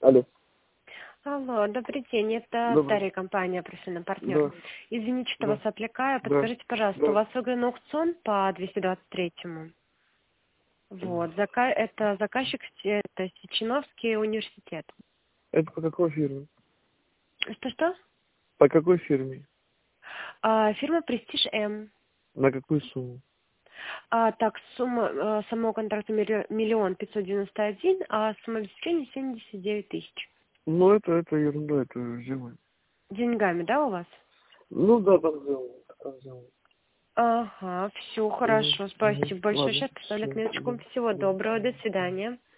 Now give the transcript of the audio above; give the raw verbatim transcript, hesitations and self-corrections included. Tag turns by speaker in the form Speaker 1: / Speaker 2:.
Speaker 1: Алло.
Speaker 2: Алло, добрый день, это
Speaker 1: Добрый.
Speaker 2: Дарья, компания «Профессиональный партнер».
Speaker 1: Да.
Speaker 2: Извините, что
Speaker 1: Да.
Speaker 2: вас отвлекаю.
Speaker 1: Да.
Speaker 2: Подскажите, пожалуйста,
Speaker 1: Да.
Speaker 2: у вас выгодный аукцион по двести двадцать третьему? Вот, зака... это заказчик, Се- это Сеченовский университет.
Speaker 1: Это по какой фирме?
Speaker 2: Что-что?
Speaker 1: По какой фирме?
Speaker 2: А, фирма «Престиж М».
Speaker 1: На какую сумму?
Speaker 2: А, так, сумма э, самого контракта милли- миллион пятьсот девяносто один, а сумма обеспечения семьдесят девять тысяч.
Speaker 1: Ну, это, это ерунда, это сделаем.
Speaker 2: Деньгами, да, у вас?
Speaker 1: Ну, да, там сделаем. Там сделаем.
Speaker 2: Ага, все
Speaker 1: Угу.
Speaker 2: хорошо,
Speaker 1: Угу.
Speaker 2: спасибо большое.
Speaker 1: Ладно.
Speaker 2: Сейчас поставлю
Speaker 1: Все.
Speaker 2: отметочку.
Speaker 1: Угу.
Speaker 2: Всего
Speaker 1: Угу.
Speaker 2: доброго, до свидания.